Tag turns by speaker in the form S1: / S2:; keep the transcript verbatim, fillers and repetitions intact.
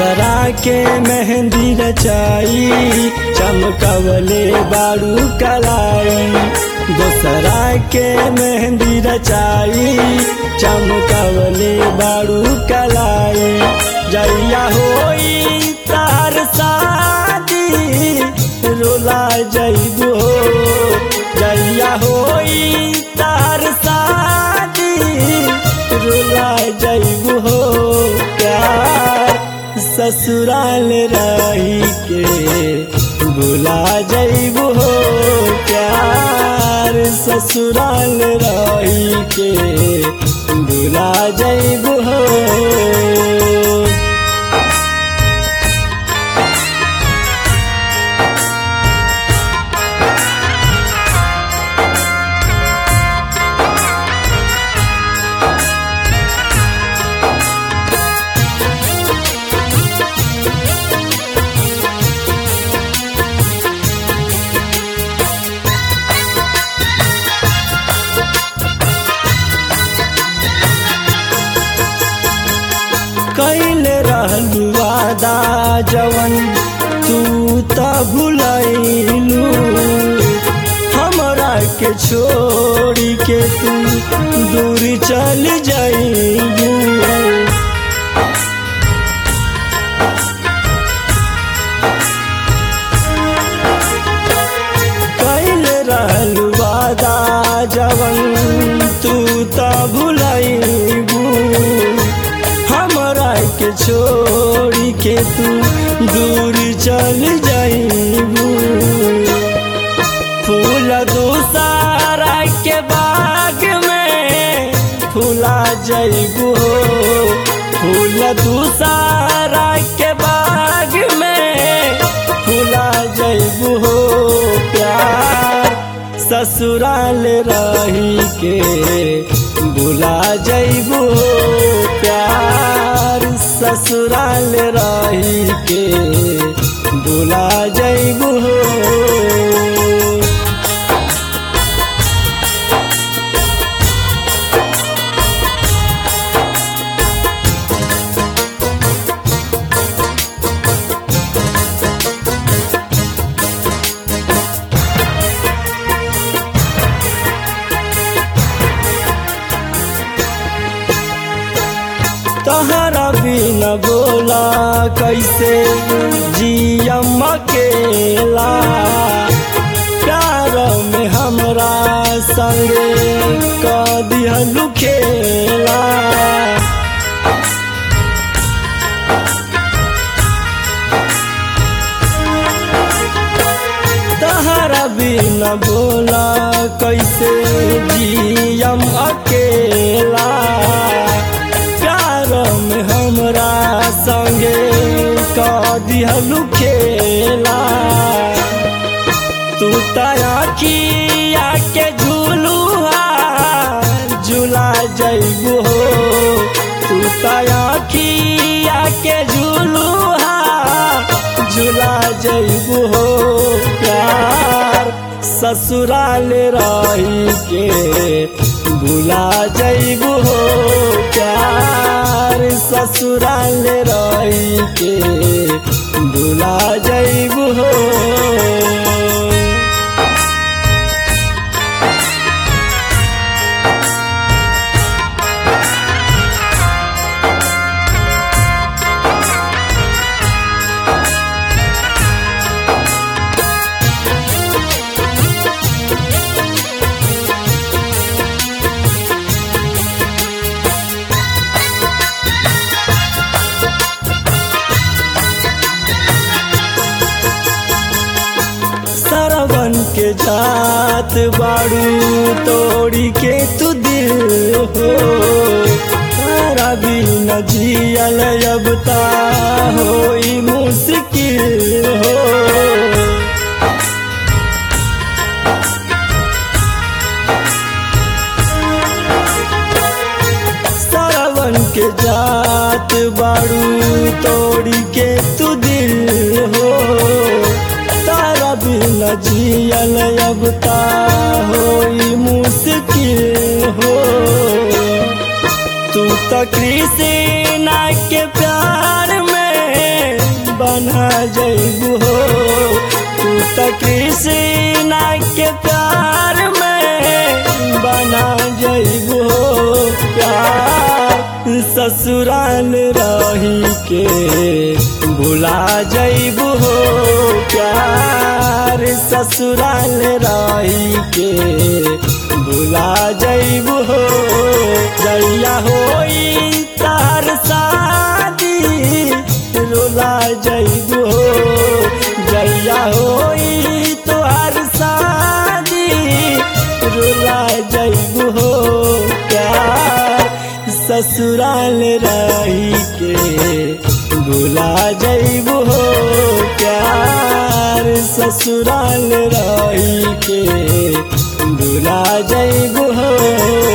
S1: दोसरा के मेहंदी रचाई चमकवले बारू कलाई। दोसरा के मेहंदी रचाई चमकवले बारू कलाई। जैया होई तार शादी रोला जइबो, जैया होई तार शादी रोला जइबो। प्यार ससुराल रही के भुला जइबो, प्यार ससुराल रही के भुला जइबो। कैले रहलू वादा जवन तू त भुलैलू, हमरा के छोड़ी के तू दूर चल जाइलू। कैले रहलू वादा जवन तू त भुलैलू, हमरा के छोड़ी के तू दूर चल जाइबू। फूल दूसरा के बाग में फूला जाइबू, फूल दूसरा के बाग में फूला जाइबू। प्यार ससुराल रही के भुला जइबू, प्यार ससुराल रही के भुला जइबू। तहरा बिना बोला कैसे जियम अकेला, प्यार में हमरा संगे क दिहलू खेला। तहरा बिना बोला कैसे जियम अकेला, में हमरा संगे का दिहलू खेला। तू तखिया के झूलुआ झूला जइबू, तू तखिया के झूलुआ झूला जइबू। प्यार ससुराल रही के भुला जइबू, प्यार ससुराल रही के भुला जइबू। सरवन के जात बाड़ू तोड़ी के तू दिल हो, तारा बिना जियल अब ता होई मुश्किल हो। सरवन के जात बाड़ू तोड़ी के तू दिल हो, तारा बिना जियल अब ता होई मुश्किल हो। तू तो कृष्णा के प्यार में ससुराल रही के भुला जइबू हो प्यार ससुराल रही के भुला जइबू हो जइया होई तार शादी रुला जइबू हो जइया होई तोहार शादी रुला जइबू हो प्यार ससुराल रही के भुला जइबू हो प्यार ससुराल रही के भुला जइबू हो।